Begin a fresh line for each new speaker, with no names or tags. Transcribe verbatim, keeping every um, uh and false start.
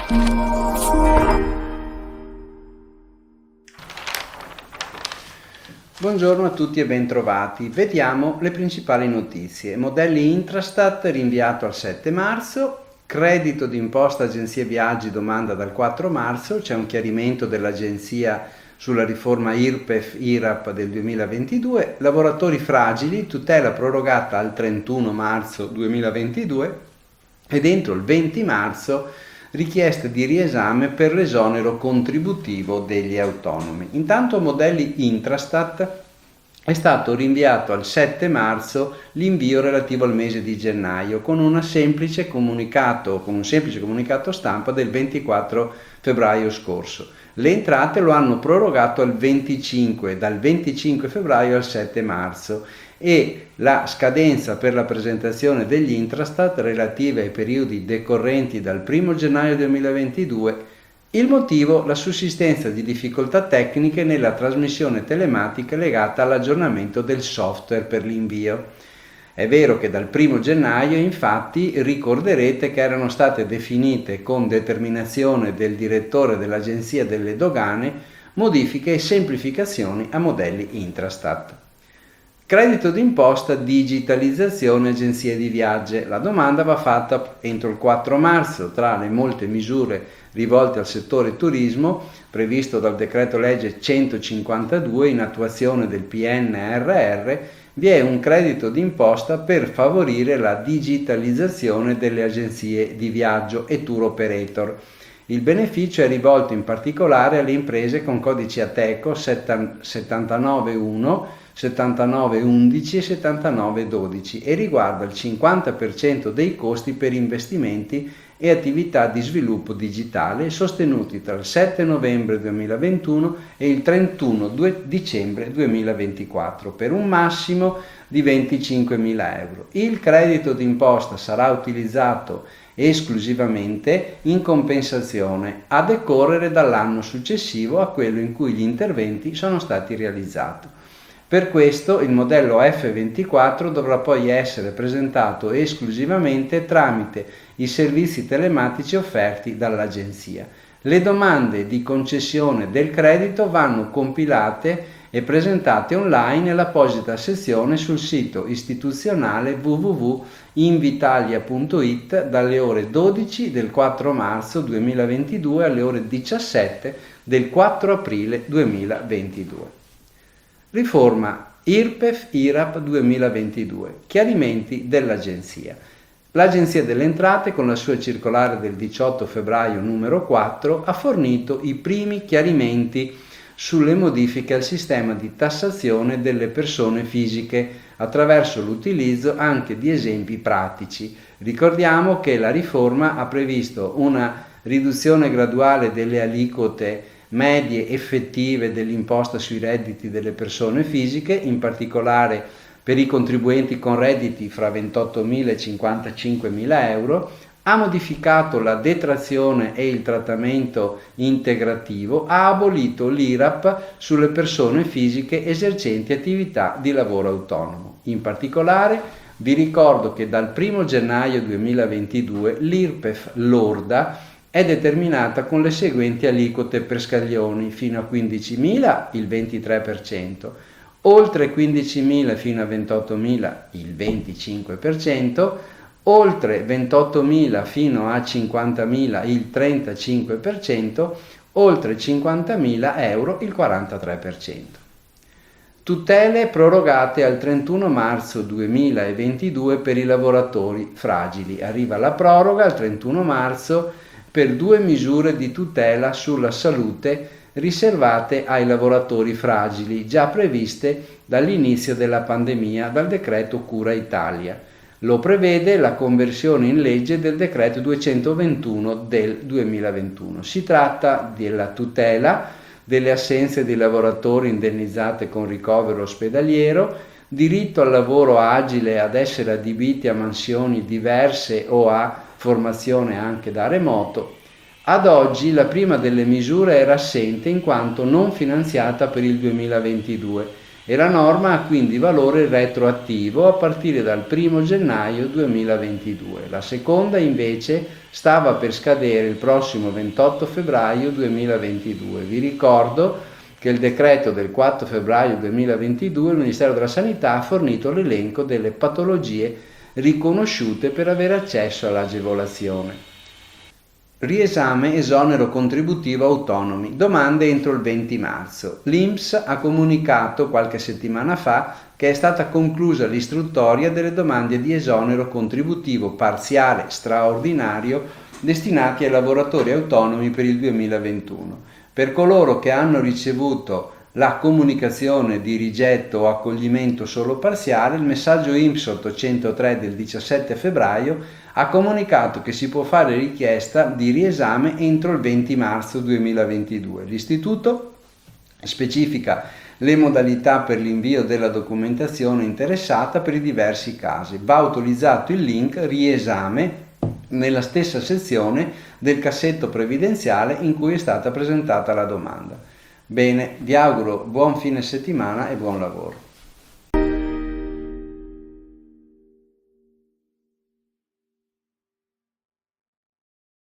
Buongiorno a tutti e bentrovati. Vediamo le principali notizie. Modelli Intrastat rinviato al sette marzo, credito d'imposta agenzie viaggi domanda dal quattro marzo, c'è un chiarimento dell'agenzia sulla riforma I R P E F I R A P del duemilaventidue, lavoratori fragili, tutela prorogata al trentuno marzo duemilaventidue ed entro il venti marzo richieste di riesame per l'esonero contributivo degli autonomi. Intanto modelli Intrastat è stato rinviato al sette marzo l'invio relativo al mese di gennaio con, una semplice comunicato, con un semplice comunicato stampa del ventiquattro febbraio scorso. Le entrate lo hanno prorogato al venticinque, dal venticinque febbraio al sette marzo e la scadenza per la presentazione degli Intrastat relative ai periodi decorrenti dal primo gennaio duemilaventidue. Il motivo? La sussistenza di difficoltà tecniche nella trasmissione telematica legata all'aggiornamento del software per l'invio. È vero che dal primo gennaio, infatti, ricorderete che erano state definite con determinazione del direttore dell'Agenzia delle Dogane modifiche e semplificazioni a modelli Intrastat. Credito d'imposta, digitalizzazione, agenzie di viaggi. La domanda va fatta entro il quattro marzo. Tra le molte misure rivolte al settore turismo, previsto dal decreto legge centocinquantadue in attuazione del P N R R, vi è un credito d'imposta per favorire la digitalizzazione delle agenzie di viaggio e tour operator. Il beneficio è rivolto in particolare alle imprese con codici Ateco settantanove uno, settantanove undici e settantanove dodici e riguarda il cinquanta per cento dei costi per investimenti e attività di sviluppo digitale sostenuti tra il sette novembre duemilaventuno e il trentuno dicembre duemilaventiquattro per un massimo di venticinquemila euro. Il credito d'imposta sarà utilizzato esclusivamente in compensazione a decorrere dall'anno successivo a quello in cui gli interventi sono stati realizzati. Per questo il modello F ventiquattro dovrà poi essere presentato esclusivamente tramite i servizi telematici offerti dall'agenzia. Le domande di concessione del credito vanno compilate e presentate online nell'apposita sezione sul sito istituzionale w w w punto invitalia punto i t dalle ore dodici del quattro marzo duemilaventidue alle ore diciassette del quattro aprile duemilaventidue. Riforma I R P E F I R A P duemilaventidue. Chiarimenti dell'Agenzia. L'Agenzia delle Entrate, con la sua circolare del diciotto febbraio numero quattro, ha fornito i primi chiarimenti sulle modifiche al sistema di tassazione delle persone fisiche attraverso l'utilizzo anche di esempi pratici. Ricordiamo che la riforma ha previsto una riduzione graduale delle aliquote medie effettive dell'imposta sui redditi delle persone fisiche, in particolare per i contribuenti con redditi fra ventottomila e cinquantacinquemila euro, ha modificato la detrazione e il trattamento integrativo, ha abolito l'I R A P sulle persone fisiche esercenti attività di lavoro autonomo. In particolare vi ricordo che dal primo gennaio duemilaventidue l'I R P E F lorda è determinata con le seguenti aliquote per scaglioni: fino a quindicimila il ventitré per cento, oltre quindicimila fino a ventottomila il venticinque per cento, oltre ventottomila fino a cinquantamila il trentacinque per cento, oltre cinquantamila euro il quarantatré per cento. Tutele prorogate al trentuno marzo duemilaventidue per i lavoratori fragili. Arriva la proroga al trentuno marzo per due misure di tutela sulla salute riservate ai lavoratori fragili, già previste dall'inizio della pandemia dal decreto Cura Italia. Lo prevede la conversione in legge del decreto duecentoventuno del duemilaventuno. Si tratta della tutela delle assenze di lavoratori indennizzate con ricovero ospedaliero, diritto al lavoro agile ad essere adibiti a mansioni diverse o a formazione anche da remoto. Ad oggi la prima delle misure era assente in quanto non finanziata per il duemilaventidue e la norma ha quindi valore retroattivo a partire dal primo gennaio duemilaventidue. La seconda invece stava per scadere il prossimo ventotto febbraio duemilaventidue. Vi ricordo che il decreto del quattro febbraio duemilaventidue il Ministero della Sanità ha fornito l'elenco delle patologie riconosciute per avere accesso all'agevolazione. Riesame esonero contributivo autonomi, domande entro il venti marzo. L'I N P S ha comunicato qualche settimana fa che è stata conclusa l'istruttoria delle domande di esonero contributivo parziale straordinario destinati ai lavoratori autonomi per il duemilaventuno. Per coloro che hanno ricevuto la comunicazione di rigetto o accoglimento solo parziale, il messaggio I N P S ottocentotre del diciassette febbraio ha comunicato che si può fare richiesta di riesame entro il venti marzo duemilaventidue. L'Istituto specifica le modalità per l'invio della documentazione interessata per i diversi casi. Va utilizzato il link riesame nella stessa sezione del cassetto previdenziale in cui è stata presentata la domanda. Bene, vi auguro buon fine settimana e buon lavoro.